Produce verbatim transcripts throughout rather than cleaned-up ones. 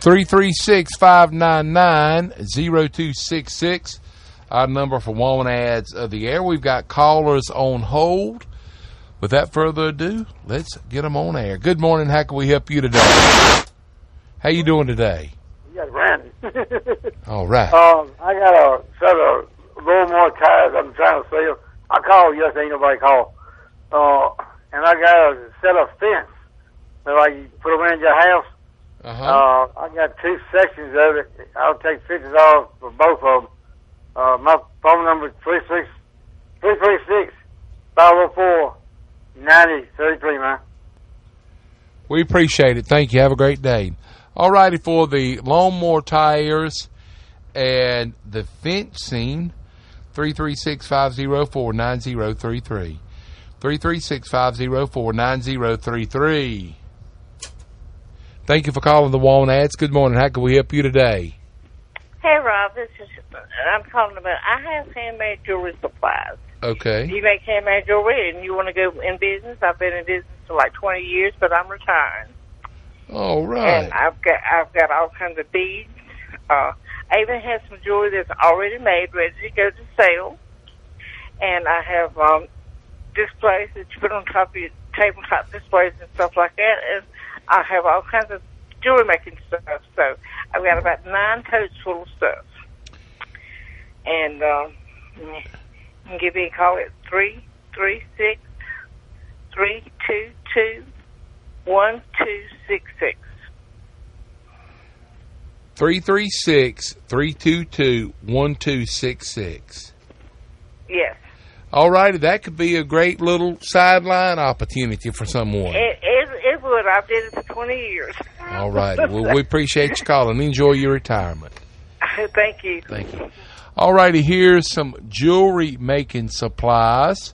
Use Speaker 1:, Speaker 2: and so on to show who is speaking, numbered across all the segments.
Speaker 1: three three six, five nine nine, zero two six six. Our number for Want Ads of the Air. We've got callers on hold. Without further ado, let's get them on air. Good morning. How can we help you today? How you doing today?
Speaker 2: You got Randy.
Speaker 1: All right.
Speaker 2: Um, I got a set of lawnmower tires I'm trying to sell. I called yesterday, ain't nobody called. Uh, and I got a set of fence that like you put around your house.
Speaker 1: Uh-huh.
Speaker 2: Uh, I got two sections of it. I'll take pictures off for both of them. Uh, my phone number is three six three three six five zero four ninety thirty three, man.
Speaker 1: We appreciate it. Thank you. Have a great day. All righty, for the lawnmower tires and the fencing, three three six, five zero four, nine zero three three. three three six, five zero four, nine zero three three. Thank you for calling the Want Ads. Good morning. How can we help you today?
Speaker 3: Hey, Rob. This is, I'm calling about, I have handmade jewelry supplies.
Speaker 1: Okay.
Speaker 3: You make handmade jewelry and you want to go in business. I've been in business for like twenty years, but I'm retiring.
Speaker 1: All right.
Speaker 3: And I've got I've got all kinds of beads. Uh, I even have some jewelry that's already made, ready to go to sale. And I have um, displays that you put on top of your tabletop displays and stuff like that. And I have all kinds of jewelry making stuff. So I've got about nine totes full of stuff. And um, you can give me a call at three three six, three two two, one two six six.
Speaker 1: three three six, three two two, one two six six.
Speaker 3: Yes.
Speaker 1: All righty. That could be a great little sideline opportunity for someone.
Speaker 3: It, it, it would. I've did it for twenty years.
Speaker 1: All righty. Well, we appreciate you calling. Enjoy your retirement.
Speaker 3: Thank you.
Speaker 1: Thank you. All righty, here's some jewelry making supplies.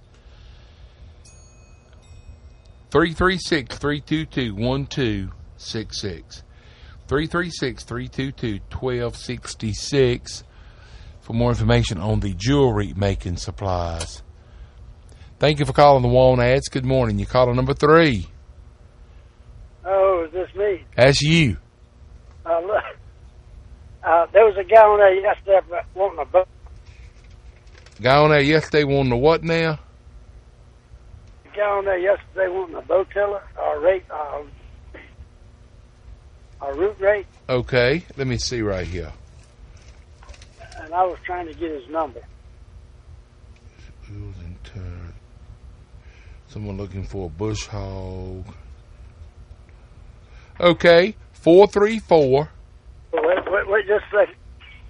Speaker 1: three three six, three two two, one two six six. three three six, three two two, one two six six for more information on the jewelry making supplies. Thank you for calling the Want Ads. Good morning. You caller number three.
Speaker 2: Oh, is this me?
Speaker 1: That's you.
Speaker 2: Uh, look, uh, there was a guy on there yesterday wanting a boat.
Speaker 1: Guy on there yesterday wanting a what now?
Speaker 2: A guy on there yesterday wanting a bow tiller, or rate, uh, a root rate,
Speaker 1: Okay, let me see right here.
Speaker 2: and I was trying to get his number.
Speaker 1: Wheels and turn. Someone looking for a bush hog. Okay, four three four.
Speaker 2: Wait, wait, wait just a second.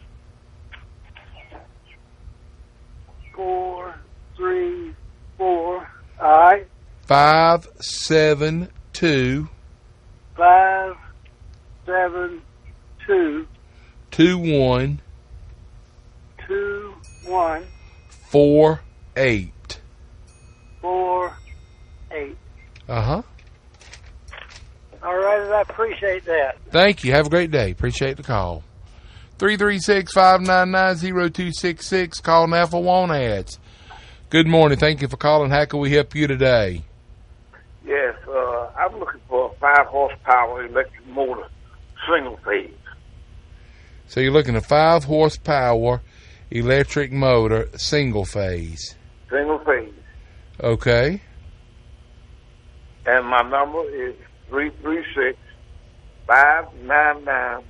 Speaker 2: Four, three, four. All right.
Speaker 1: Five seven two
Speaker 2: Five, seven, two,
Speaker 1: two one
Speaker 2: two, one,
Speaker 1: four eight.
Speaker 2: four, eight.
Speaker 1: Uh huh.
Speaker 2: All right, I appreciate that.
Speaker 1: Thank you. Have a great day. Appreciate the call. Three three six five nine nine zero two six six. Call now for Want Ads. Good morning. Thank you for calling. How can we help you today?
Speaker 4: Yes, uh, I'm looking for a five horsepower electric motor, single phase.
Speaker 1: So you're looking at five horsepower electric motor, single phase.
Speaker 4: Single phase.
Speaker 1: Okay.
Speaker 4: And my number is three three six, five nine nine.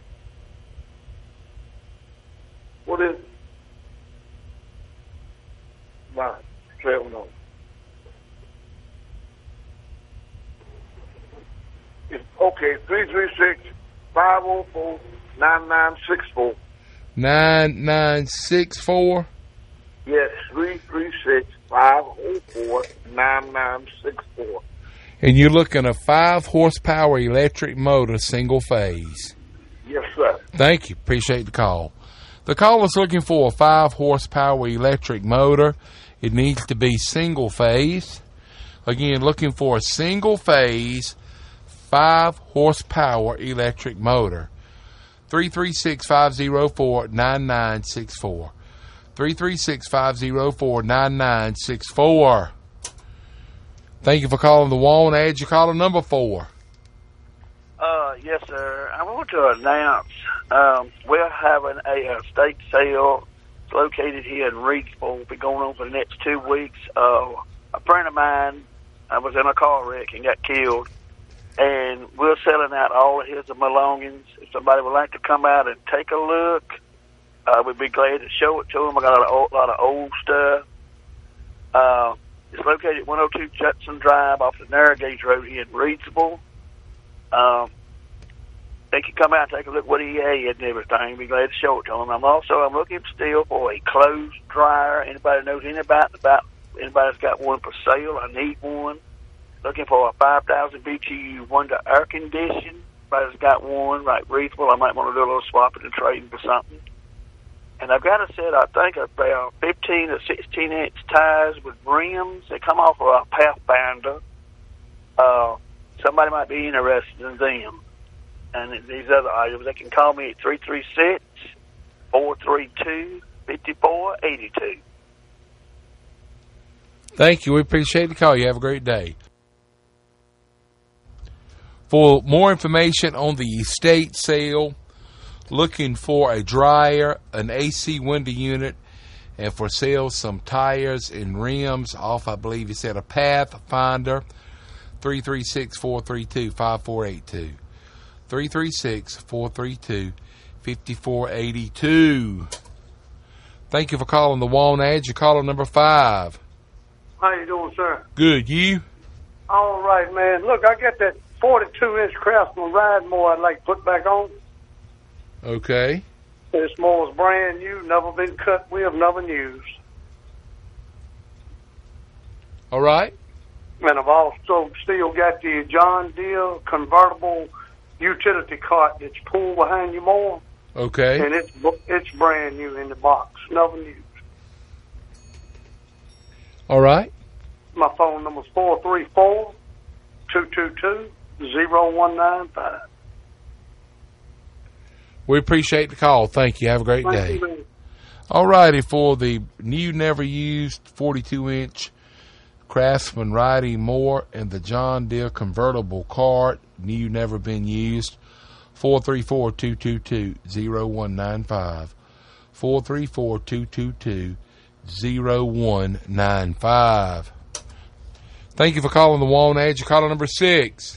Speaker 4: What is it? My trail number. It's okay, three three six, five zero four, nine nine six four.
Speaker 1: Nine nine six four.
Speaker 4: Yes, three three six, five zero four, nine nine six four.
Speaker 1: And you're looking at a five horsepower electric motor, single phase.
Speaker 4: Yes, sir.
Speaker 1: Thank you. Appreciate the call. The caller's looking for a five horsepower electric motor. It needs to be single phase. Again, looking for a single phase, five horsepower electric motor. three three six, five zero four, nine nine six four. three three six, five zero four, nine nine six four. Thank you for calling the Want Ads. You caller number four.
Speaker 5: Uh,
Speaker 4: yes, sir. I want to announce um, we're having a, a state sale located here in Reedsville. Will be going on for the next two weeks. Uh, a friend of mine, I was in a car wreck and got killed, and we're selling out all of his belongings. If somebody would like to come out and take a look, uh, we'd be glad to show it to them. I got a lot, a lot of old stuff. Uh, it's located at one oh two Judson Drive off the Narrow Gauge Road here in Reedsville. Um, they can come out and take a look what he had and everything. Be glad to show it to them. I'm also I'm looking still for a clothes dryer. Anybody knows anything about about anybody's got one for sale? I need one. Looking for a five thousand B T U one to air condition. Anybody's got one right Reedsville. I might want to do a little swapping and trading for something. And I've got a set, I think, of uh, fifteen or sixteen inch tires with rims. They come off of a Pathfinder. Uh, somebody might be interested in them. And these other items, they can call me at three three six, four three two, five four eight two.
Speaker 1: Thank you. We appreciate the call. You have a great day. For more information on the estate sale, looking for a dryer, an A C window unit, and for sale some tires and rims off, I believe you said, a Pathfinder, three three six, four three two, five four eight two. three three six, four three two, five four eight two. Thank you for calling the Walnut. You're caller number five.
Speaker 5: How you doing, sir?
Speaker 1: Good. You?
Speaker 5: All right, man. Look, I got that forty-two inch Craftsman ride mower I'd like to put back on.
Speaker 1: Okay.
Speaker 5: This mower's brand new, never been cut with, never used.
Speaker 1: All right.
Speaker 5: And I've also still got the John Deere convertible utility cart that's pulled behind your mower.
Speaker 1: Okay.
Speaker 5: And it's it's brand new in the box, never used.
Speaker 1: All right.
Speaker 5: My phone number's four three four, two two two, zero one nine five.
Speaker 1: We appreciate the call. Thank you. Have a great
Speaker 5: Thank
Speaker 1: day.
Speaker 5: you, man.
Speaker 1: All righty. For the new, never used forty-two inch Craftsman riding mower and the John Deere convertible cart, new, never been used, four three four, two two two, zero one nine five. four three four, two two two, zero one nine five. Thank you for calling the Walnut. You're caller number six.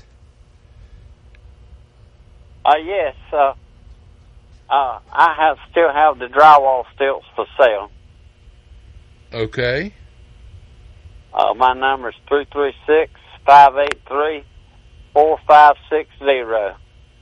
Speaker 6: Uh, yes, uh, uh, I have still have the drywall stilts for sale.
Speaker 1: Okay.
Speaker 6: Uh, my number is three three six, five eight three, four five six zero.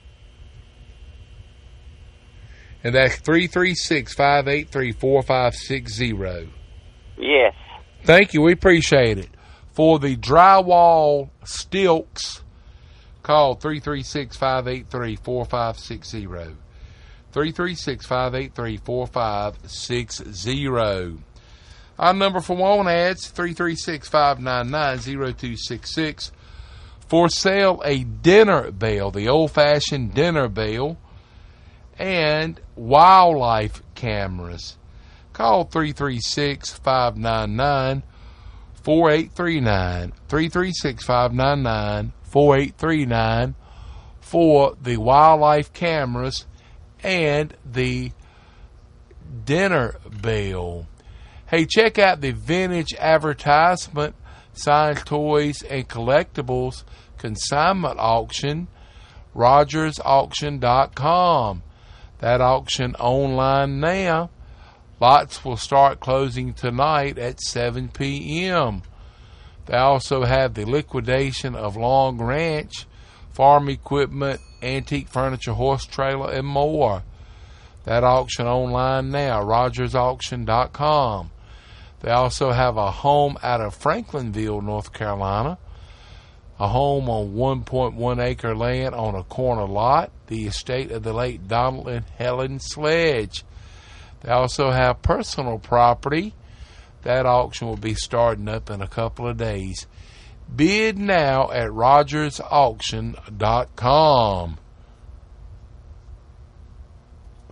Speaker 1: And that's three three six, five eight three, four five six zero.
Speaker 6: Yes.
Speaker 1: Thank you. We appreciate it. For the drywall stilts, call three three six, five eight three, four five six zero. three three six, five eight three, four five six zero. Our number for Walnuts, three three six, five nine nine, zero two six six. For sale, a dinner bell, the old-fashioned dinner bell, and wildlife cameras. Call three three six, five nine nine, four eight three nine. three three six, five nine nine, four eight three nine for the wildlife cameras and the dinner bell. Hey, check out the vintage advertisement, signed toys and collectibles consignment auction, rogers auction dot com. That auction online now. Lots will start closing tonight at seven p.m. They also have the liquidation of Long Ranch, farm equipment, antique furniture, horse trailer, and more. That auction online now, rogers auction dot com. They also have a home out of Franklinville, North Carolina, a home on one point one acre land on a corner lot, the estate of the late Donald and Helen Sledge. They also have personal property. That auction will be starting up in a couple of days. Bid now at rogers auction dot com.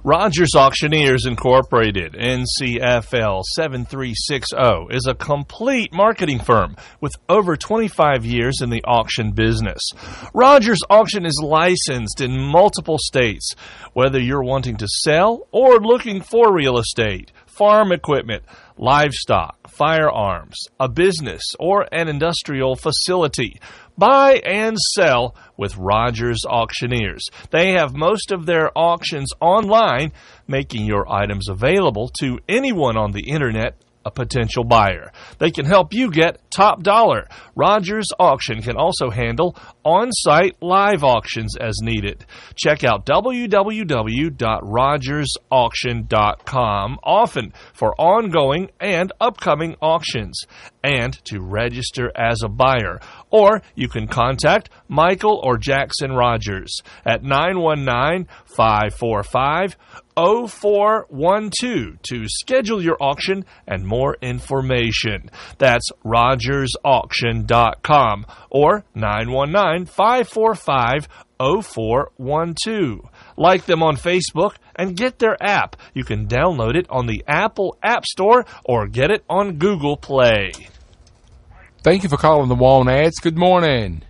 Speaker 7: Rogers Auctioneers Incorporated, N C F L seven three six zero, is a complete marketing firm with over twenty-five years in the auction business. Rogers Auction is licensed in multiple states. Whether you're wanting to sell or looking for real estate, farm equipment, livestock, firearms, a business, or an industrial facility, buy and sell with Rogers Auctioneers. They have most of their auctions online, making your items available to anyone on the internet a potential buyer. They can help you get top dollar. Rogers Auction can also handle on-site live auctions as needed. Check out w w w dot rogers auction dot com often for ongoing and upcoming auctions and to register as a buyer. Or you can contact Michael or Jackson Rogers at nine one nine, five four five, zero four one two to schedule your auction and more information. That's rogers auction dot com or nine one nine, five four five, zero four one two. Like them on Facebook and get their app. You can download it on the Apple App Store or get it on Google Play.
Speaker 1: Thank you for calling the Waln Ads. Good morning.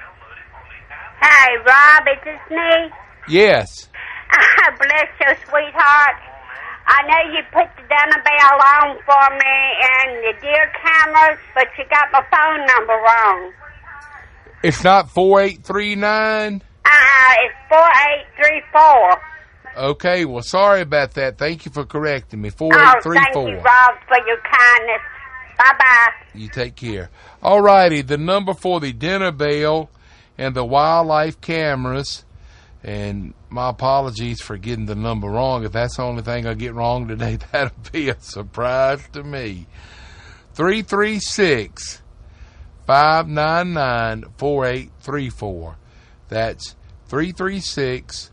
Speaker 8: Hey, Rob, is this me?
Speaker 1: Yes.
Speaker 8: Bless your sweetheart. I know you put the dinner bell on for me and the deer cameras, but you got my phone number wrong.
Speaker 1: It's not four eight three nine?
Speaker 8: Uh-uh, it's four eight three four.
Speaker 1: Okay, well, sorry about that. Thank you for correcting me. four
Speaker 8: Oh,
Speaker 1: eight three four.
Speaker 8: thank you, Rob, for your kindness. Bye-bye.
Speaker 1: You take care. All righty, the number for the dinner bell and the wildlife cameras, and my apologies for getting the number wrong. If that's the only thing I get wrong today, that'll be a surprise to me. three three six, five nine nine, four eight three four. That's three three six,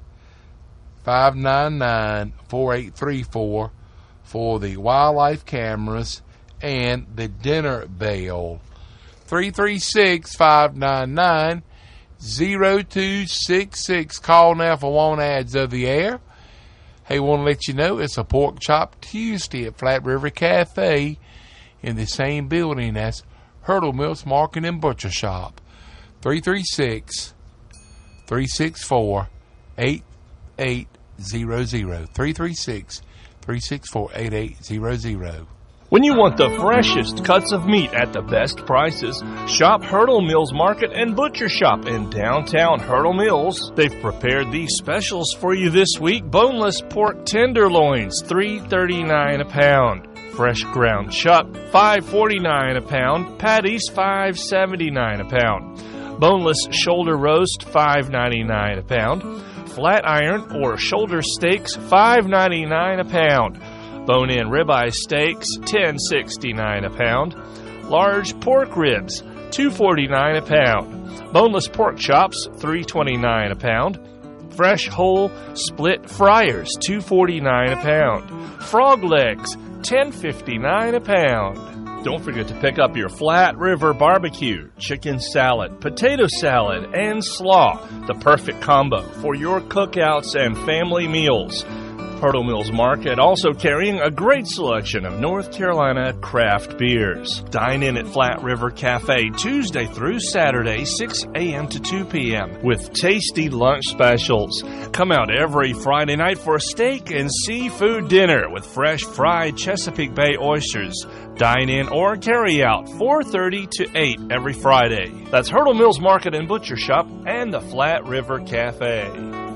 Speaker 1: five nine nine, four eight three four for the wildlife cameras and the dinner bell. three three six, five nine nine, zero two six six. Call now for Waln Ads of the air. Hey, want to let you know it's a Pork Chop Tuesday at Flat River Cafe in the same building as Hurdle Mills Market and Butcher Shop. three three six, three six four, eight eight zero zero. three three six, three six four, eight eight zero zero.
Speaker 7: When you want the freshest cuts of meat at the best prices, shop Hurdle Mills Market and Butcher Shop in downtown Hurdle Mills. They've prepared these specials for you this week. Boneless pork tenderloins, three thirty-nine a pound. Fresh ground chuck, five forty-nine a pound. Patties, five seventy-nine a pound. Boneless shoulder roast, five ninety-nine a pound. Flat iron or shoulder steaks, five ninety-nine a pound. Bone-in ribeye steaks, ten sixty-nine a pound. Large pork ribs, two forty-nine a pound. Boneless pork chops, three twenty-nine a pound. Fresh whole split fryers, two forty-nine a pound. Frog legs, ten fifty-nine a pound. Don't forget to pick up your Flat River barbecue, chicken salad, potato salad, and slaw, the perfect combo for your cookouts and family meals. Hurdle Mills Market also carrying a great selection of North Carolina craft beers. Dine in at Flat River Cafe Tuesday through Saturday, six a.m. to two p.m. with tasty lunch specials. Come out every Friday night for a steak and seafood dinner with fresh fried Chesapeake Bay oysters. Dine in or carry out four thirty to eight every Friday. That's Hurdle Mills Market and Butcher Shop and the Flat River Cafe.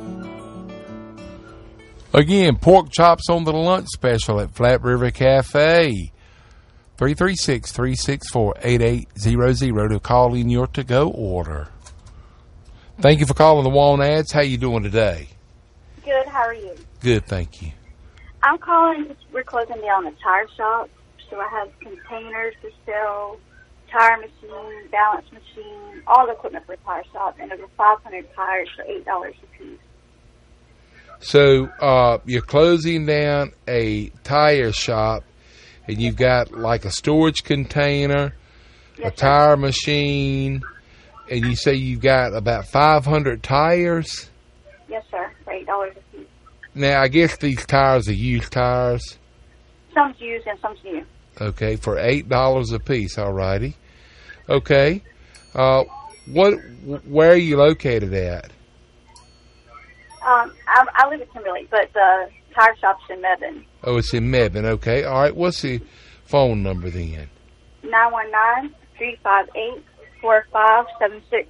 Speaker 1: Again, pork chops on the lunch special at Flat River Cafe. three three six, three six four, eight eight zero zero to call in your to-go order. Thank you for calling the Waln Ads. How you doing today?
Speaker 9: Good, how are you?
Speaker 1: Good, thank you.
Speaker 9: I'm calling, we're closing down a tire shop, so I have containers to sell, tire machine, balance machine, all the equipment for a tire shop, and over five hundred tires for eight dollars a piece.
Speaker 1: So uh, you're closing down a tire shop, and you've got like a storage container, yes, a tire sir. machine, and you say you've got about five hundred tires?
Speaker 9: Yes, sir, for eight dollars a piece.
Speaker 1: Now, I guess these tires are used tires.
Speaker 9: Some's used and some's new.
Speaker 1: Okay, for eight dollars a piece. All righty. Okay. Uh, what? Where are you located at?
Speaker 9: Um, I, I live in Kimberly, but the tire shop's in Mebane.
Speaker 1: Oh, it's in Mebane. Okay. All right. What's the phone number then?
Speaker 9: nine one nine, three five eight, four five seven six.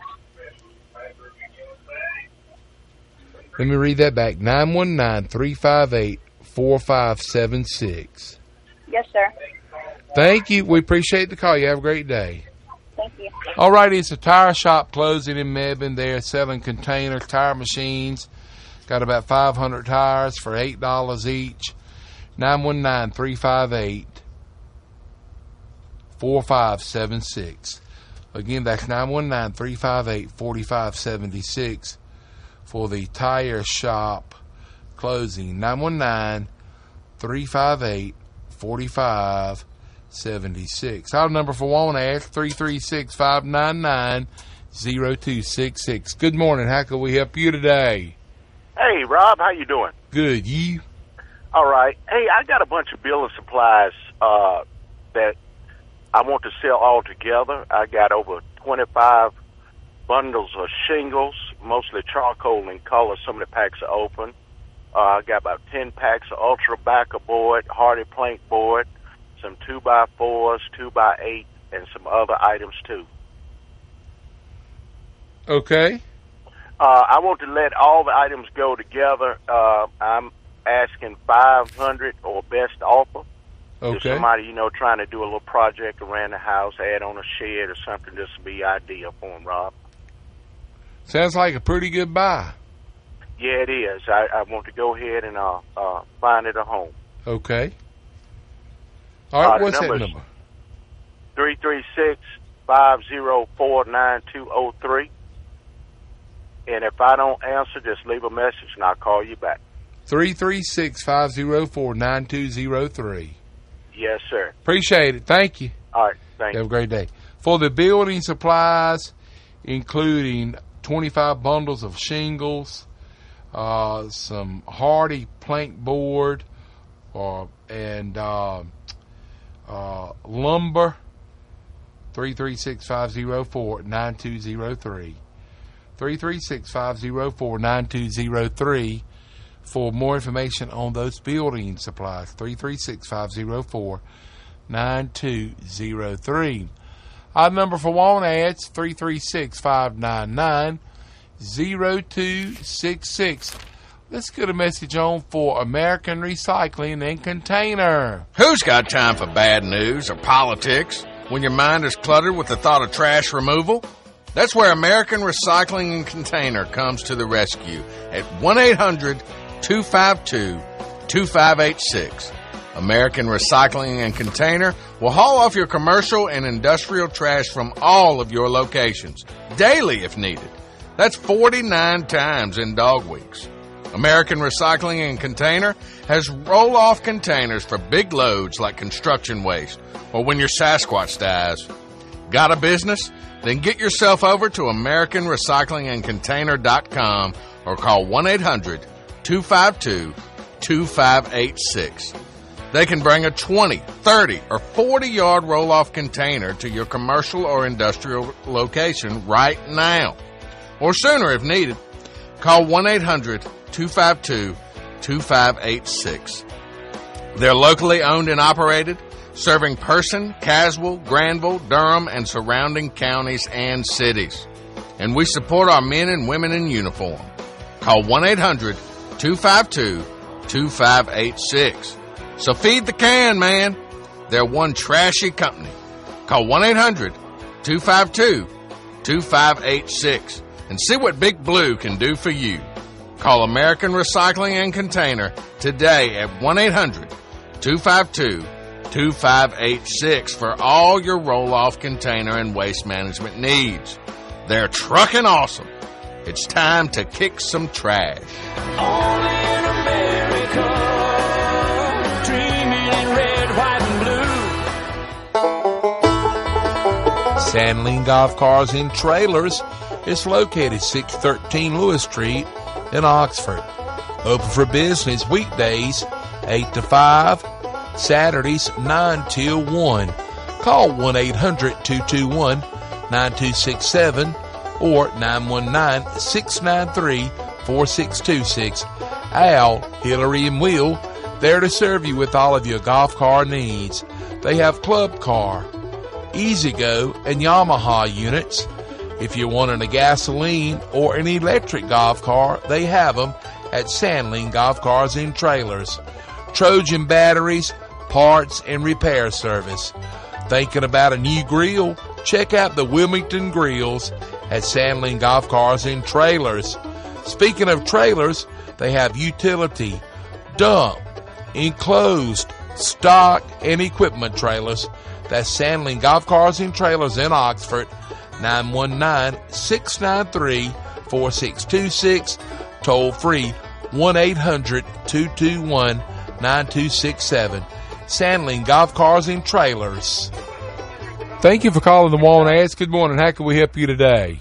Speaker 1: Let me read that back. nine one nine, three five eight, four five seven six.
Speaker 9: Yes, sir.
Speaker 1: Thank you. We appreciate the call. You have a great day.
Speaker 9: Thank you.
Speaker 1: All right, it's a tire shop closing in Mebane. They're selling containers, tire machines. Got about five hundred tires for eight dollars each. nine one nine, three five eight, four five seven six. Again, that's nine one nine, three five eight, four five seven six for the tire shop closing. nine one nine, three five eight, four five seven six. Our number for Wanash, three three six, five nine nine, zero two six six. Good morning. How can we help you today?
Speaker 10: Hey, Rob, how you doing?
Speaker 1: Good. You?
Speaker 10: All right. Hey, I got a bunch of building supplies uh, that I want to sell all together. I got over twenty-five bundles of shingles, mostly charcoal in color. Some of the packs are open. Uh, I got about ten packs of Ultra Backer board, Hardy plank board, some two by fours, two by eight, and some other items too.
Speaker 1: Okay.
Speaker 10: Uh, I want to let all the items go together. Uh, I'm asking five hundred or best offer.
Speaker 1: Okay.
Speaker 10: If somebody, you know, trying to do a little project around the house, add on a shed or something, this would be ideal for them, Rob.
Speaker 1: Sounds like a pretty good buy.
Speaker 10: Yeah, it is. I, I want to go ahead and uh, uh, find it a home.
Speaker 1: Okay. All right,
Speaker 10: Uh, the
Speaker 1: what's that
Speaker 10: number's
Speaker 1: number?
Speaker 10: three three six, five zero four, nine two zero three. And if I don't answer, just leave a message and I'll call you back.
Speaker 1: three three six, five zero four, nine two zero three.
Speaker 10: Yes, sir.
Speaker 1: Appreciate it. Thank you.
Speaker 10: All right. Thank you.
Speaker 1: Have a great day. For the building supplies, including twenty-five bundles of shingles, uh, some Hardy plank board, uh, and uh, uh, lumber, three three six, five zero four, nine two zero three. three three six, five zero four, nine two zero three for more information on those building supplies. three three six, five zero four, nine two zero three. Our number for Wanash, three three six, five nine nine, zero two six six. Let's get a message on for American Recycling and Container.
Speaker 11: Who's got time for bad news or politics when your mind is cluttered with the thought of trash removal? That's where American Recycling and Container comes to the rescue at one eight hundred, two five two, two five eight six. American Recycling and Container will haul off your commercial and industrial trash from all of your locations, daily if needed. That's forty-nine times in dog weeks. American Recycling and Container has roll-off containers for big loads like construction waste or when your Sasquatch dies. Got a business? Then get yourself over to American Recycling and Container dot com or call one eight hundred, two five two, two five eight six. They can bring a twenty, thirty, or forty-yard roll-off container to your commercial or industrial location right now. Or sooner if needed. Call one eight hundred, two five two, two five eight six. They're locally owned and operated, serving Person, Caswell, Granville, Durham, and surrounding counties and cities. And we support our men and women in uniform. Call one eight hundred, two five two, two five eight six. So feed the can, man. They're one trashy company. Call one eight hundred, two five two, two five eight six and see what Big Blue can do for you. Call American Recycling and Container today at one eight hundred, two five two, two five eight six for all your roll-off container and waste management needs. They're trucking awesome. It's time to kick some trash.
Speaker 12: Only in America, dreaming in red, white, and blue.
Speaker 1: Sandling Golf Cars and Trailers is located six thirteen Lewis Street in Oxford. Open for business weekdays eight to five, Saturdays nine till one. Call one eight hundred two two one nine two six seven or nine one nine six nine three four six two six. Al, Hillary, and Will, there to serve you with all of your golf car needs. They have Club Car, Easy Go, and Yamaha units. If you're wanting a gasoline or an electric golf car, they have them at Sandling Golf Cars and Trailers. Trojan batteries, parts, and repair service. Thinking about a new grill? Check out the Wilmington Grills at Sandling Golf Cars and Trailers. Speaking of trailers, they have utility, dump, enclosed, stock, and equipment trailers. That's Sandling Golf Cars and Trailers in Oxford. nine one nine six nine three four six two six. Toll free one eight hundred two two one nine two six seven. Sandling Golf Cars and Trailers. Thank you for calling the Want Ads. Good morning. How can we help you today?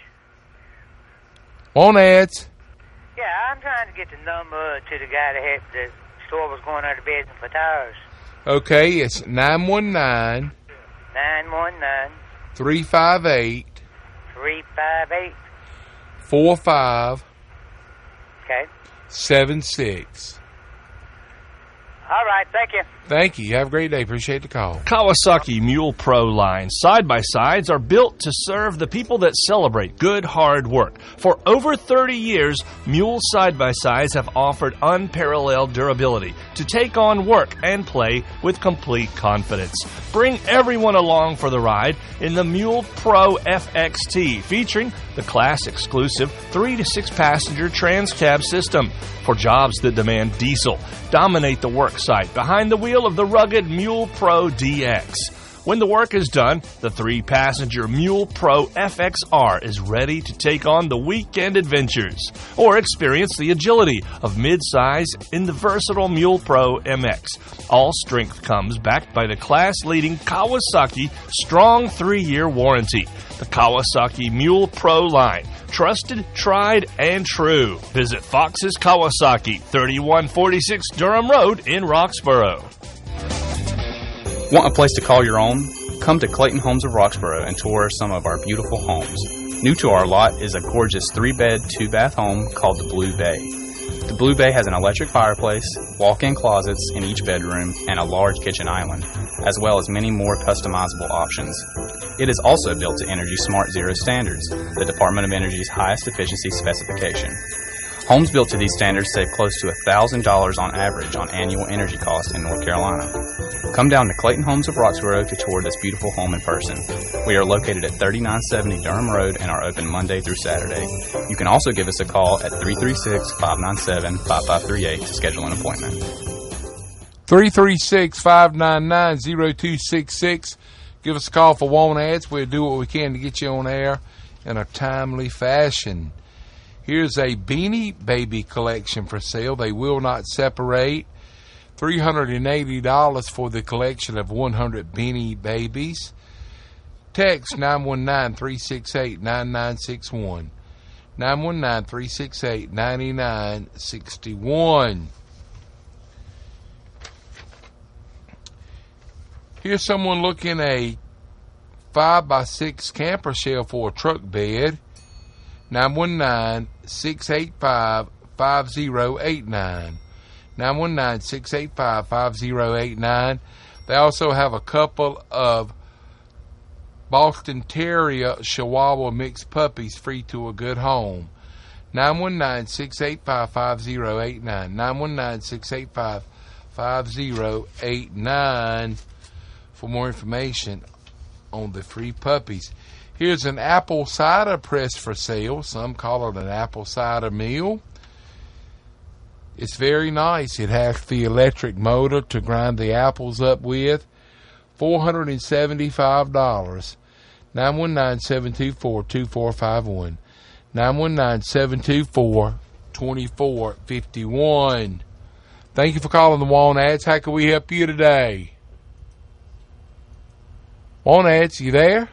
Speaker 1: Want Ads.
Speaker 13: Yeah, I'm trying to get the number to the guy that had the store was going out of business for tires.
Speaker 1: Okay, it's nine one nine
Speaker 13: nine one nine
Speaker 1: three five eight
Speaker 13: three five eight
Speaker 1: four five
Speaker 13: Okay.
Speaker 1: seven six.
Speaker 13: All right, thank you.
Speaker 1: Thank you. Have a great day. Appreciate the call.
Speaker 7: Kawasaki Mule Pro line side-by-sides are built to serve the people that celebrate good, hard work. For over thirty years, Mule side-by-sides have offered unparalleled durability to take on work and play with complete confidence. Bring everyone along for the ride in the Mule Pro F X T, featuring the class-exclusive three to six passenger trans-cab system. For jobs that demand diesel, dominate the work site behind the wheel of the rugged Mule Pro D X. When the work is done, the three-passenger Mule Pro F X R is ready to take on the weekend adventures, or experience the agility of mid-size in the versatile Mule Pro M X. All strength comes backed by the class-leading Kawasaki strong three-year warranty. The Kawasaki Mule Pro line. Trusted, tried, and true. Visit Fox's Kawasaki, thirty-one forty-six Durham Road in Roxborough.
Speaker 14: Want a place to call your own? Come to Clayton Homes of Roxborough and tour some of our beautiful homes. New to our lot is a gorgeous three-bed, two-bath home called the Blue Bay. The Blue Bay has an electric fireplace, walk-in closets in each bedroom, and a large kitchen island, as well as many more customizable options. It is also built to Energy Smart Zero standards, the Department of Energy's highest efficiency specification. Homes built to these standards save close to one thousand dollars on average on annual energy costs in North Carolina. Come down to Clayton Homes of Roxborough to tour this beautiful home in person. We are located at thirty-nine seventy Durham Road and are open Monday through Saturday. You can also give us a call at three three six, five nine seven, five five three eight to schedule an appointment.
Speaker 1: three three six, five nine nine, zero two six six. Give us a call for Want Ads. We'll do what we can to get you on air in a timely fashion. Here's a Beanie Baby collection for sale. They will not separate. three hundred eighty dollars for the collection of one hundred Beanie Babies. Text nine one nine, three six eight, nine nine six one. nine one nine, three six eight, nine nine six one. Here's someone looking a five by six camper shell for a truck bed. nine one nine, six eight five, five zero eight nine. nine one nine, six eight five, five zero eight nine. They also have a couple of Boston Terrier Chihuahua mixed puppies free to a good home. nine one nine, six eight five, five zero eight nine. nine one nine, six eight five, five zero eight nine for more information on the free puppies. Here's an apple cider press for sale. Some call it an apple cider mill. It's very nice. It has the electric motor to grind the apples up with. four hundred seventy-five dollars. nine one nine, seven two four, two four five one. nine one nine, seven two four, two four five one. Thank you for calling the Want Ads. How can we help you today? Want Ads, you there?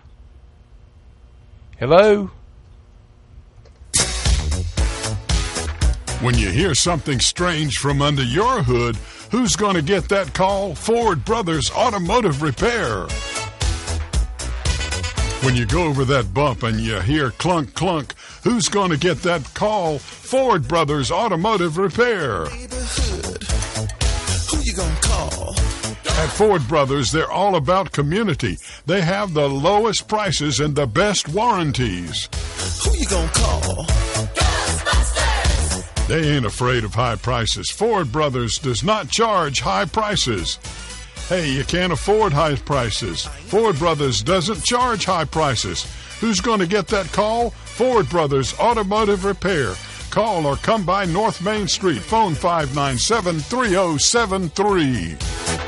Speaker 1: Hello?
Speaker 15: When you hear something strange from under your hood, who's going to get that call? Ford Brothers Automotive Repair. When you go over that bump and you hear clunk, clunk, who's going to get that call? Ford Brothers Automotive Repair.
Speaker 16: Who you gonna call?
Speaker 15: At Ford Brothers, they're all about community. They have the lowest prices and the best warranties.
Speaker 16: Who you gonna call?
Speaker 15: They ain't afraid of high prices. Ford Brothers does not charge high prices. Hey, you can't afford high prices. Ford Brothers doesn't charge high prices. Who's going to get that call? Ford Brothers Automotive Repair. Call or come by North Main Street. Phone five nine seven, three zero seven three.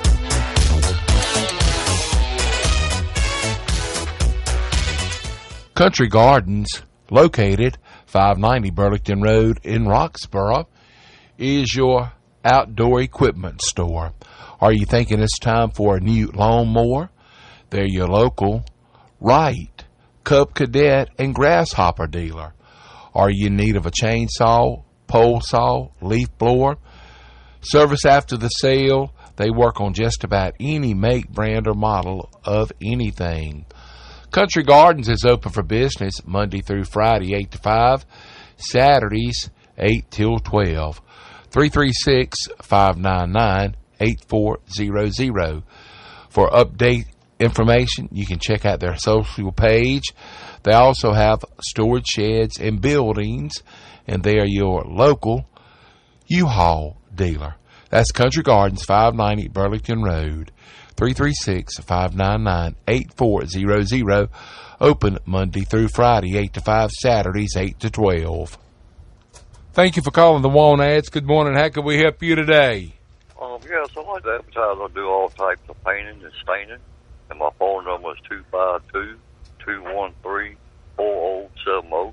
Speaker 1: Country Gardens, located five ninety Burlington Road in Roxborough, is your outdoor equipment store. Are you thinking it's time for a new lawnmower? They're your local Wright, Cub Cadet, and Grasshopper dealer. Are you in need of a chainsaw, pole saw, leaf blower? Service after the sale. They work on just about any make, brand, or model of anything. Country Gardens is open for business Monday through Friday, eight to five, Saturdays, eight till twelve. three three six, five nine nine, eight four zero zero. For update information, you can check out their social page. They also have storage sheds and buildings, and they are your local U-Haul dealer. That's Country Gardens, five ninety Burlington Road. three three six, five nine nine, eight four zero zero. Open Monday through Friday, eight to five, Saturdays, eight to twelve. Thank you for calling the Want Ads. Good morning. How can we help you today?
Speaker 17: Um, yes, I like to advertise. I do all types of painting and staining. And my phone number is two five two, two one three, four zero seven zero.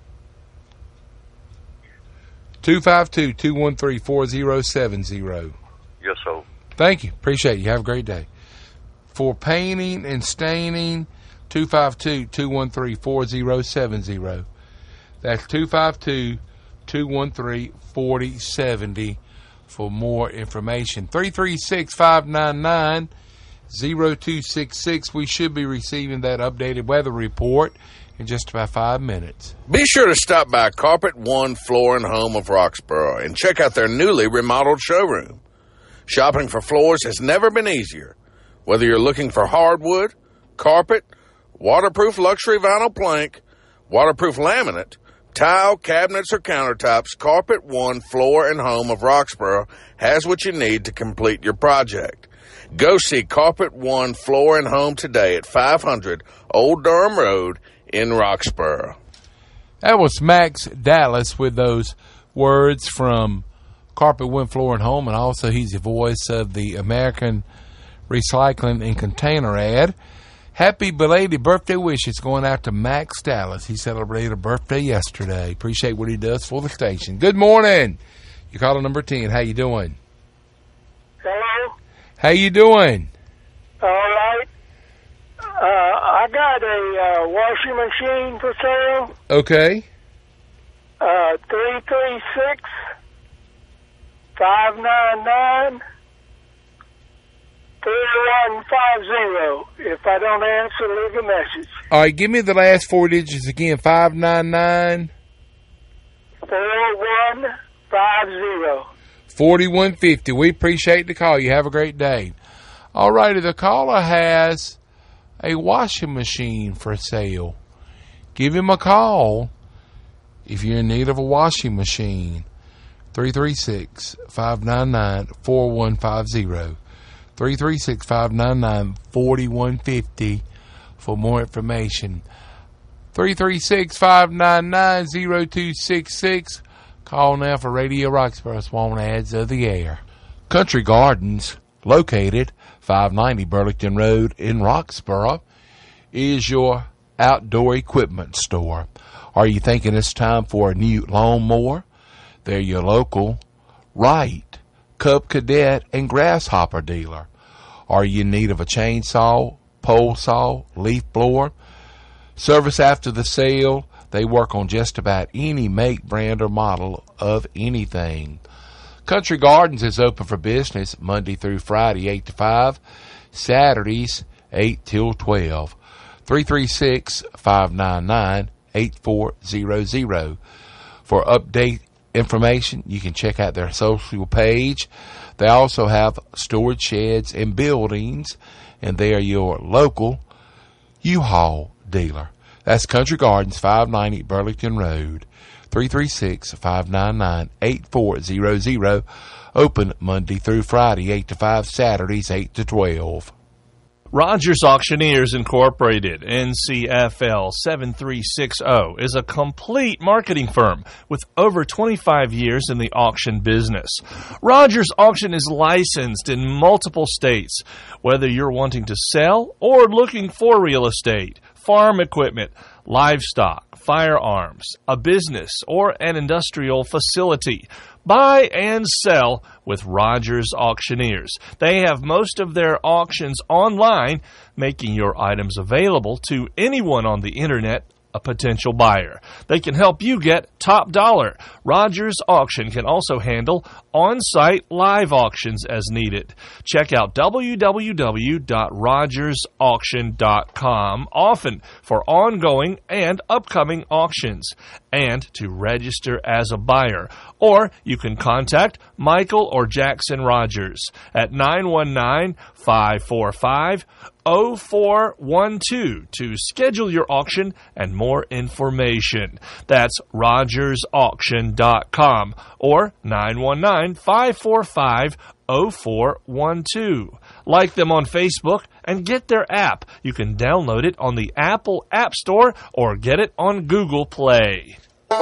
Speaker 1: two five two, two one three, four zero seven zero.
Speaker 17: Yes, sir.
Speaker 1: Thank you. Appreciate it. You have a great day. For painting and staining, two five two, two one three, four zero seven zero. That's two five two, two one three, four zero seven zero for more information. three three six, five nine nine, zero two six six. We should be receiving that updated weather report in just about five minutes.
Speaker 11: Be sure to stop by Carpet One Floor and Home of Roxborough and check out their newly remodeled showroom. Shopping for floors has never been easier. Whether you're looking for hardwood, carpet, waterproof luxury vinyl plank, waterproof laminate, tile, cabinets, or countertops, Carpet One Floor and Home of Roxborough has what you need to complete your project. Go see Carpet One Floor and Home today at five hundred Old Durham Road in Roxborough.
Speaker 1: That was Max Dallas with those words from Carpet One Floor and Home, and also he's the voice of the American Recycling and Container ad. Happy belated birthday wishes going out to Max Dallas. He celebrated a birthday yesterday. Appreciate what he does for the station. Good morning. You call number ten. How you doing?
Speaker 18: Hello?
Speaker 1: How you doing?
Speaker 18: All right. Uh, I got a uh, washing machine for sale.
Speaker 1: Okay.
Speaker 18: Uh, three three six, five nine nine, three one five zero. If I don't answer, leave a message.
Speaker 1: All right, give me the last four digits again. five nine nine.
Speaker 18: four one five zero.
Speaker 1: forty-one fifty. We appreciate the call. You have a great day. All righty, the caller has a washing machine for sale. Give him a call if you're in need of a washing machine. three three six, five nine nine, four one five zero. three three six, five nine nine, four one five zero for more information. three three six, five nine nine, zero two six six. Call now for Radio Roxboro's Want Ads of the Air. Country Gardens, located five ninety Burlington Road in Roxborough, is your outdoor equipment store. Are you thinking it's time for a new lawnmower? They're your local Wright, Cub Cadet, and Grasshopper dealer. Are you in need of a chainsaw, pole saw, leaf blower? Service after the sale. They work on just about any make, brand, or model of anything. Country Gardens is open for business Monday through Friday, eight to five, Saturdays, eight till twelve. three three six, five nine nine, eight four zero zero. For update information, you can check out their social page. They also have storage sheds and buildings, and they are your local U-Haul dealer. That's Country Gardens, five ninety Burlington Road, three three six, five nine nine, eight four zero zero. Open Monday through Friday, eight to five, Saturdays, eight to twelve.
Speaker 7: Rogers Auctioneers Incorporated, N C F L seven three six zero, is a complete marketing firm with over twenty-five years in the auction business. Rogers Auction is licensed in multiple states. Whether you're wanting to sell or looking for real estate, farm equipment, livestock, firearms, a business, or an industrial facility, buy and sell with Rogers Auctioneers. They have most of their auctions online, making your items available to anyone on the internet a potential buyer. They can help you get top dollar. Rogers Auction can also handle on-site live auctions as needed. Check out w w w dot rogers auction dot com often for ongoing and upcoming auctions and to register as a buyer. Or you can contact Michael or Jackson Rogers at nine one nine, five four five, zero four one two to schedule your auction and more information. That's rogers auction dot com or nine one nine, five four five, zero four one two. Like them on Facebook and get their app. You can download it on the Apple App Store or get it on Google Play.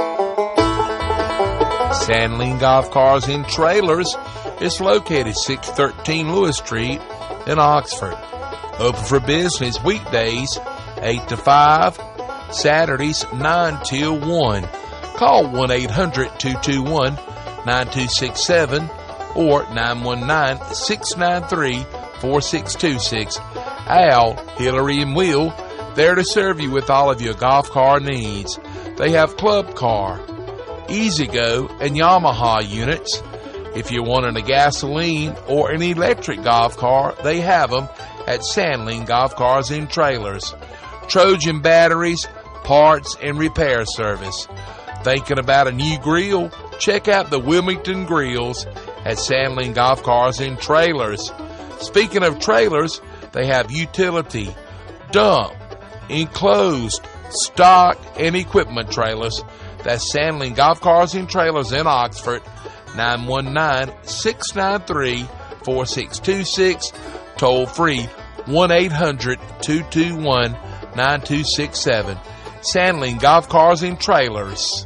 Speaker 1: Sandling Golf Cars and Trailers is located six thirteen Lewis Street in Oxford. Open for business weekdays eight to five, Saturdays nine till one. Call one eight hundred, two two one, nine two six seven or nine one nine, six nine three, four six two six. Al, Hillary, and Will, there to serve you with all of your golf car needs. They have club car, E-Z-Go, and Yamaha units. If you're wanting a gasoline or an electric golf car, they have them at Sandling Golf Cars and Trailers. Trojan batteries, parts, and repair service. Thinking about a new grill? Check out the Wilmington Grills at Sandling Golf Cars and Trailers. Speaking of trailers, they have utility, dump, enclosed, stock, and equipment trailers. That's Sandling Golf Cars and Trailers in Oxford, nine one nine, six nine three, four six two six, toll free one eight hundred, two two one, nine two six seven. Sandling Golf Cars and Trailers.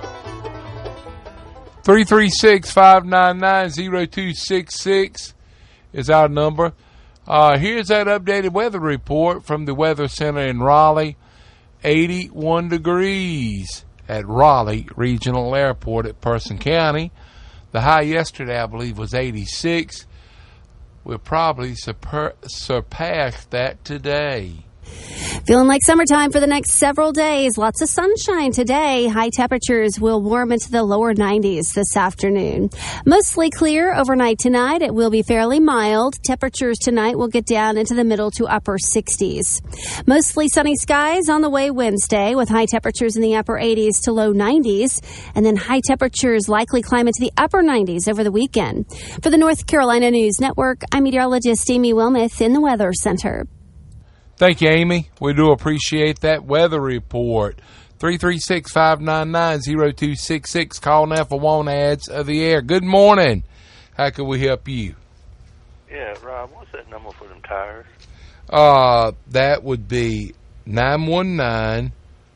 Speaker 1: three three six, five nine nine, zero two six six is our number. Uh, here's that updated weather report from the Weather Center in Raleigh. eighty-one degrees at Raleigh Regional Airport at Person County. The high yesterday, I believe, was eighty-six. We'll probably surpa- surpass that today.
Speaker 19: Feeling like summertime for the next several days. Lots of sunshine today. High temperatures will warm into the lower nineties this afternoon. Mostly clear overnight tonight. It will be fairly mild. Temperatures tonight will get down into the middle to upper sixties. Mostly sunny skies on the way Wednesday with high temperatures in the upper eighties to low nineties. And then high temperatures likely climb into the upper nineties over the weekend. For the North Carolina News Network, I'm meteorologist Amy Wilmoth in the Weather Center.
Speaker 1: Thank you, Amy. We do appreciate that weather report. three three six, five nine nine, zero two six six. Call now for want ads of the air. Good morning. How can we help you?
Speaker 10: Yeah, Rob, what's that number for them tires?
Speaker 1: Uh, that would be nine one nine,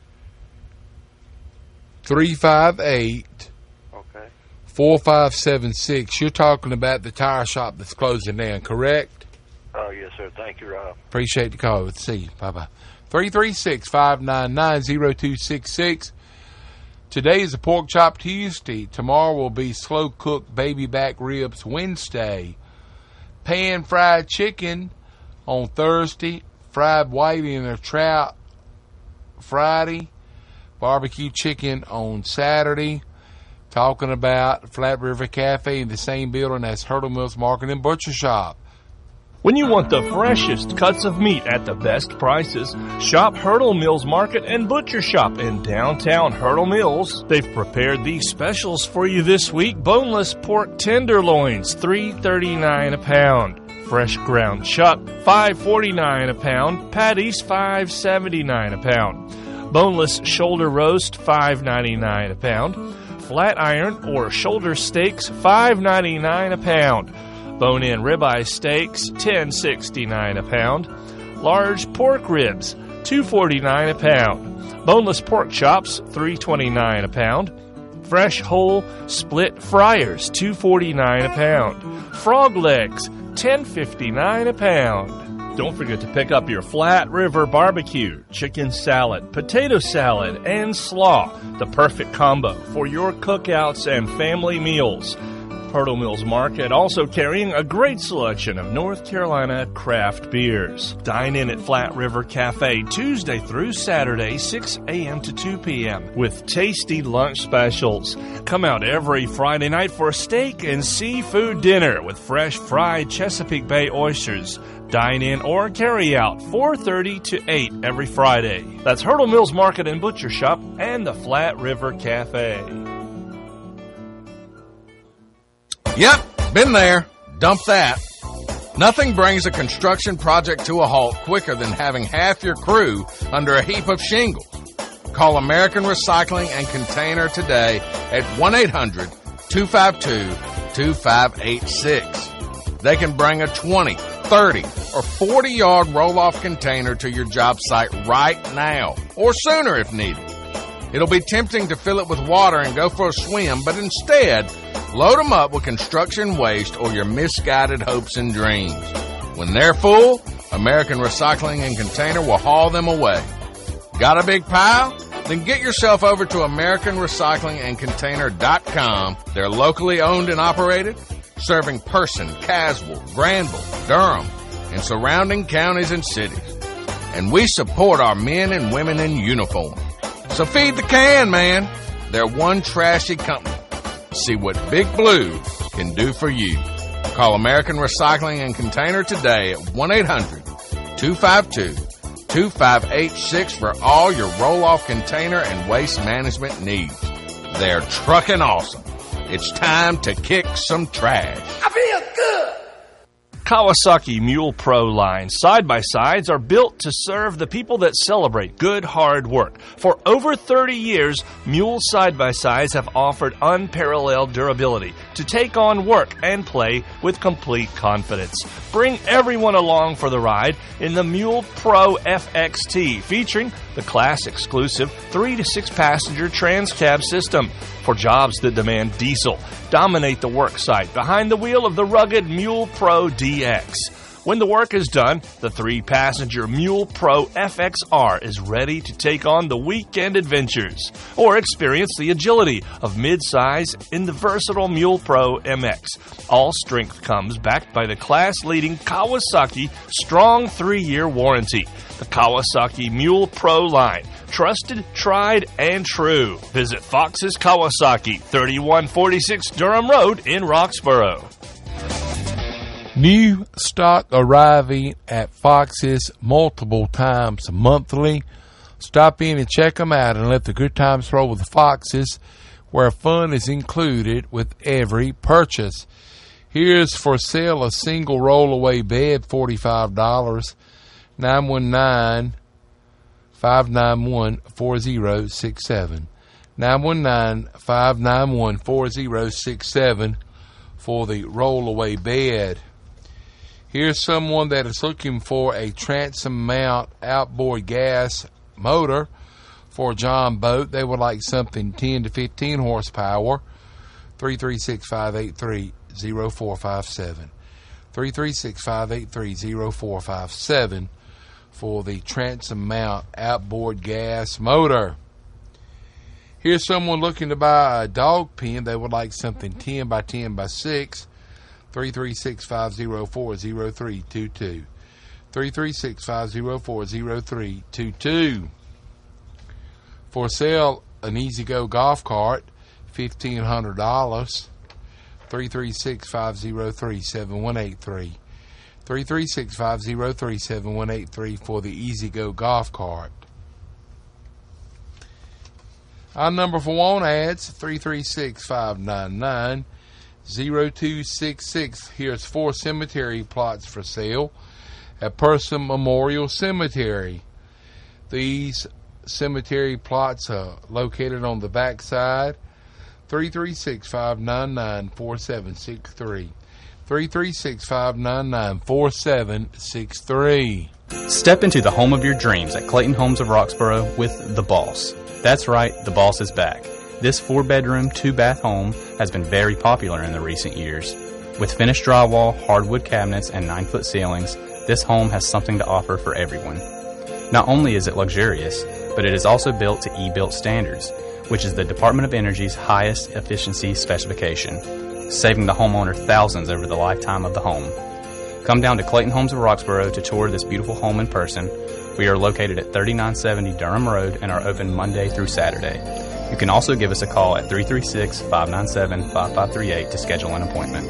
Speaker 1: three five eight,
Speaker 10: Okay.
Speaker 1: four five seven six. You're talking about the tire shop that's closing down, correct?
Speaker 10: Oh, yes, sir. Thank you, Rob.
Speaker 1: Appreciate the call. Let's see. Bye-bye. three three six, five nine nine, zero two six six. Today is a Pork Chop Tuesday. Tomorrow will be slow-cooked baby back ribs Wednesday. Pan-fried chicken on Thursday. Fried whiting or trout Friday. barbecue chicken on Saturday. Talking about Flat River Cafe in the same building as Hurdle Mills Market and Butcher Shop.
Speaker 7: When you want the freshest cuts of meat at the best prices, shop Hurdle Mills Market and Butcher Shop in downtown Hurdle Mills. They've prepared these specials for you this week. Boneless pork tenderloins, three thirty-nine a pound. Fresh ground chuck, five forty-nine a pound. Patties, five seventy-nine a pound. Boneless shoulder roast, five ninety-nine a pound. Flat iron or shoulder steaks, five ninety-nine a pound. Bone-in ribeye steaks, ten sixty-nine a pound. Large pork ribs, two forty-nine a pound. Boneless pork chops, three twenty-nine a pound. Fresh whole split fryers, two forty-nine a pound. Frog legs, ten fifty-nine a pound. Don't forget to pick up your Flat River barbecue, chicken salad, potato salad, and slaw, the perfect combo for your cookouts and family meals. Hurdle Mills Market also carrying a great selection of North Carolina craft beers. Dine in at Flat River Cafe Tuesday through Saturday, six a.m. to two p.m. with tasty lunch specials. Come out every Friday night for a steak and seafood dinner with fresh fried Chesapeake Bay oysters. Dine in or carry out four thirty to eight every Friday. That's Hurdle Mills Market and Butcher Shop and the Flat River Cafe.
Speaker 11: Yep, been there. Dump that. Nothing brings a construction project to a halt quicker than having half your crew under a heap of shingles. Call American Recycling and Container today at one eight hundred two five two two five eight six. They can bring a twenty, thirty, or forty-yard roll-off container to your job site right now, or sooner if needed. It'll be tempting to fill it with water and go for a swim, but instead, load them up with construction waste or your misguided hopes and dreams. When they're full, American Recycling and Container will haul them away. Got a big pile? Then get yourself over to American Recycling and Container dot com. They're locally owned and operated, serving Person, Caswell, Granville, Durham, and surrounding counties and cities. And we support our men and women in uniform. So feed the can, man. They're one trashy company. See what Big Blue can do for you. Call American Recycling and Container today at one eight hundred two five two two five eight six for all your roll-off container and waste management needs. They're trucking awesome. It's time to kick some trash.
Speaker 12: I feel good.
Speaker 7: Kawasaki Mule Pro line side-by-sides are built to serve the people that celebrate good, hard work. For over thirty years, Mule side-by-sides have offered unparalleled durability to take on work and play with complete confidence. Bring everyone along for the ride in the Mule Pro F X T, featuring the class-exclusive three to six passenger trans-cab system. For jobs that demand diesel, dominate the work site behind the wheel of the rugged Mule Pro D X. When the work is done, the three-passenger Mule Pro F X R is ready to take on the weekend adventures, or experience the agility of mid-size in the versatile Mule Pro M X. All strength comes backed by the class-leading Kawasaki strong three-year warranty. The Kawasaki Mule Pro line. Trusted, tried, and true. Visit Fox's Kawasaki, thirty-one forty-six Durham Road in Roxborough.
Speaker 1: New stock arriving at Fox's multiple times monthly. Stop in and check them out and let the good times roll with the Foxes, where fun is included with every purchase. Here's for sale a single rollaway bed, forty-five dollars. nine one nine, five nine one, four zero six seven. nine one nine, five nine one, four zero six seven for the rollaway bed. Here's someone that is looking for a transom mount outboard gas motor for a John boat. They would like something ten to fifteen horsepower. three three six, five eight three, zero four five seven. three three six, five eight three, zero four five seven for the transom mount outboard gas motor. Here's someone looking to buy a dog pen. They would like something ten by ten by six. three three six, five zero four, zero three two two. three three six, five zero four, zero three two two. For sale, an E-Z-Go golf cart, fifteen hundred dollars. three three six, five zero three, seven one eight three. three three six, five zero three, seven one eight three for the E-Z-Go golf cart. Our number for want ads, three three six, five nine nine, zero two six six. Here's four cemetery plots for sale at Person Memorial Cemetery. These cemetery plots are located on the back side. three three six, five nine nine, four seven six three. three three six, five nine nine, four seven six three.
Speaker 14: Step into the home of your dreams at Clayton Homes of Roxborough with The Boss. That's right, The Boss is back. This four-bedroom, two-bath home has been very popular in the recent years. With finished drywall, hardwood cabinets, and nine-foot ceilings, this home has something to offer for everyone. Not only is it luxurious, but it is also built to E-Built standards, which is the Department of Energy's highest efficiency specification, saving the homeowner thousands over the lifetime of the home. Come down to Clayton Homes of Roxborough to tour this beautiful home in person. We are located at thirty-nine seventy Durham Road and are open Monday through Saturday. You can also give us a call at three three six, five nine seven, five five three eight to schedule an appointment.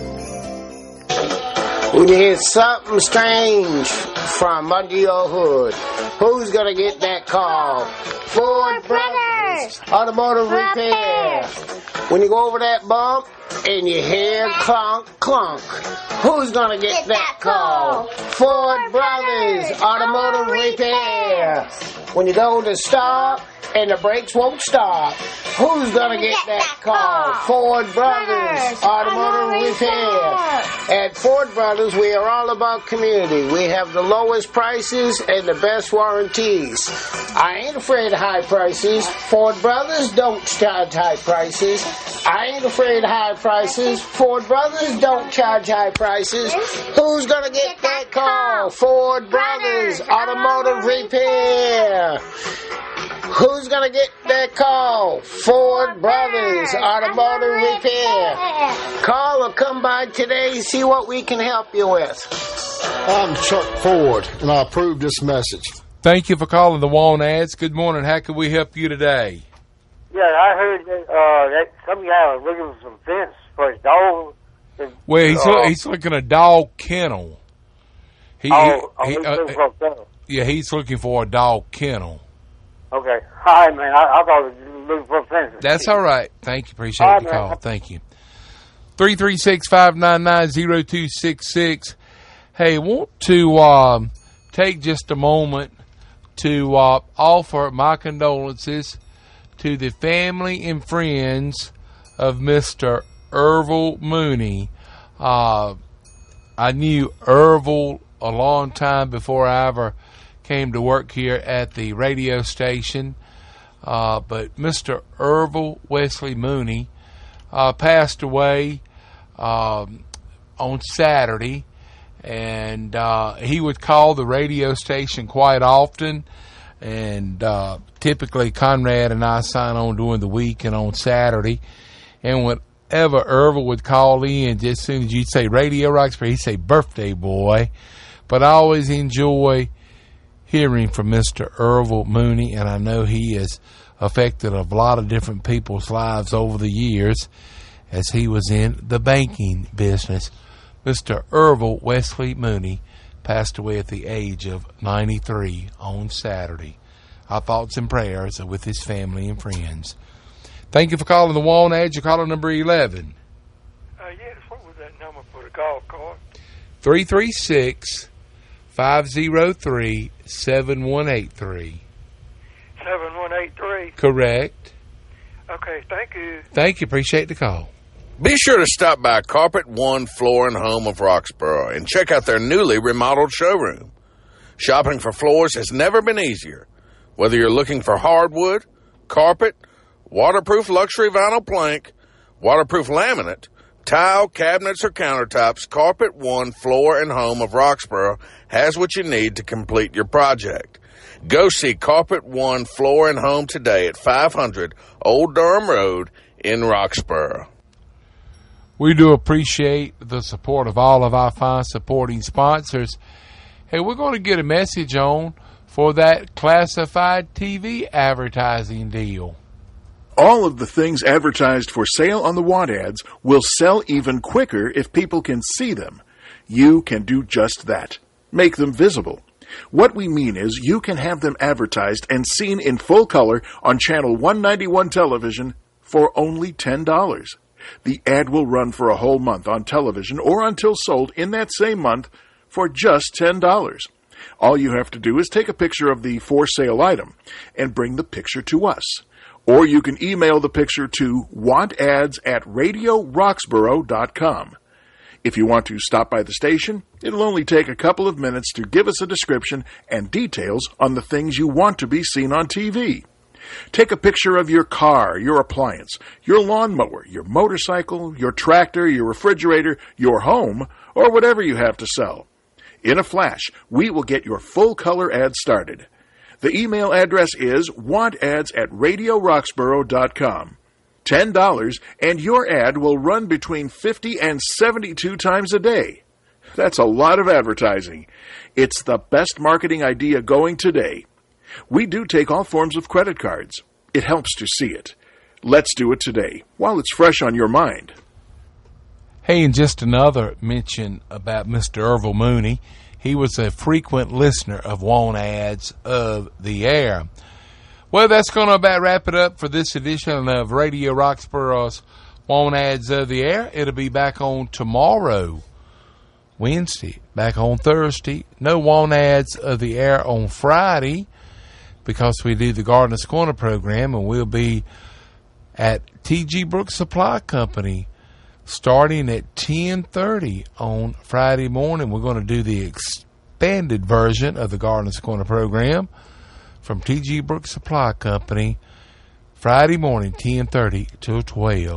Speaker 20: When you hear something strange from under your hood, who's going to get that call? Ford Brothers Automotive Repair. When you go over that bump and you hear clunk, clunk, who's going to get that call? Ford Brothers Automotive Repair. When you go to stop and the brakes won't stop, who's going to get that call? Ford Brothers Automotive Repair. At Ford Brothers, we are all about community. We have the lowest prices and the best warranties. I ain't afraid of high prices. Ford Brothers don't charge high prices. I ain't afraid of high prices. Ford Brothers don't charge high prices. Who's going to get that call? Ford Brothers Automotive Repair. Who's going to get that call? Ford Brothers Automotive Repair. Call or come by today, see what we can help you with.
Speaker 21: I'm Chuck Ford, and I approve this message.
Speaker 1: Thank you for calling the Want Ads. Good morning. How can we help you today?
Speaker 2: Yeah, I heard that, uh, that some guy was looking for some fence for his dog.
Speaker 1: Well, he's,
Speaker 2: uh,
Speaker 1: look, he's looking at a dog kennel. He,
Speaker 2: oh,
Speaker 1: he,
Speaker 2: he's
Speaker 1: uh,
Speaker 2: looking for a kennel.
Speaker 1: Yeah, he's looking for a dog kennel.
Speaker 2: Okay. All right, man. I, I thought he was looking for a fence.
Speaker 1: That's all right. Thank you. Appreciate
Speaker 2: All
Speaker 1: the
Speaker 2: right,
Speaker 1: call.
Speaker 2: man.
Speaker 1: Thank you. three three six, five nine nine, zero two six six. Hey, want to um, take just a moment to uh, offer my condolences to the family and friends of Mister Ervil Mooney. Uh, I knew Ervil a long time before I ever came to work here at the radio station. Uh, but Mister Ervil Wesley Mooney uh, passed away um, on Saturday, and uh, he would call the radio station quite often. And uh, typically Conrad and I sign on during the week and on Saturday. And whenever Ervil would call in, just as soon as you'd say Radio Roxbury, he'd say birthday boy. But I always enjoy hearing from Mister Ervil Mooney, and I know he has affected a lot of different people's lives over the years as he was in the banking business. Mister Ervil Wesley Mooney passed away at the age of ninety-three on Saturday. Our thoughts and prayers are with his family and friends. Thank you for calling the Want Ads. You're calling number eleven.
Speaker 18: Uh, yes, what was that number for the golf cart?
Speaker 1: three three six, five zero three, seven one eight three.
Speaker 18: seven one eight three.
Speaker 1: Correct.
Speaker 18: Okay, thank you.
Speaker 1: Thank you. Appreciate the call.
Speaker 11: Be sure to stop by Carpet One Floor and Home of Roxborough and check out their newly remodeled showroom. Shopping for floors has never been easier. Whether you're looking for hardwood, carpet, waterproof luxury vinyl plank, waterproof laminate, tile, cabinets, or countertops, Carpet One Floor and Home of Roxborough has what you need to complete your project. Go see Carpet One Floor and Home today at five hundred Old Durham Road in Roxborough.
Speaker 1: We do appreciate the support of all of our fine supporting sponsors. Hey, we're going to get a message on for that classified T V advertising deal.
Speaker 3: All of the things advertised for sale on the want ads will sell even quicker if people can see them. You can do just that. Make them visible. What we mean is you can have them advertised and seen in full color on Channel one ninety-one television for only ten dollars. The ad will run for a whole month on television or until sold in that same month for just ten dollars. All you have to do is take a picture of the for sale item and bring the picture to us. Or you can email the picture to wantads at radio roxborough dot com. If you want to stop by the station, it'll only take a couple of minutes to give us a description and details on the things you want to be seen on T V. Take a picture of your car, your appliance, your lawnmower, your motorcycle, your tractor, your refrigerator, your home, or whatever you have to sell. In a flash, we will get your full-color ad started. The email address is wantads at radio roxborough dot com. ten dollars, and your ad will run between fifty and seventy-two times a day. That's a lot of advertising. It's the best marketing idea going today. We do take all forms of credit cards. It helps to see it. Let's do it today, while it's fresh on your mind.
Speaker 1: Hey, and just another mention about Mister Ervil Mooney. He was a frequent listener of Want Ads of the Air. Well, that's going to about wrap it up for this edition of Radio Roxborough's Want Ads of the Air. It'll be back on tomorrow, Wednesday, back on Thursday. No Want Ads of the Air on Friday because we do the Gardeners Corner program, and we'll be at T G Brooks Supply Company starting at ten thirty on Friday morning. We're going to do the expanded version of the Gardeners Corner program from T G Brooks Supply Company Friday morning, ten thirty till twelve.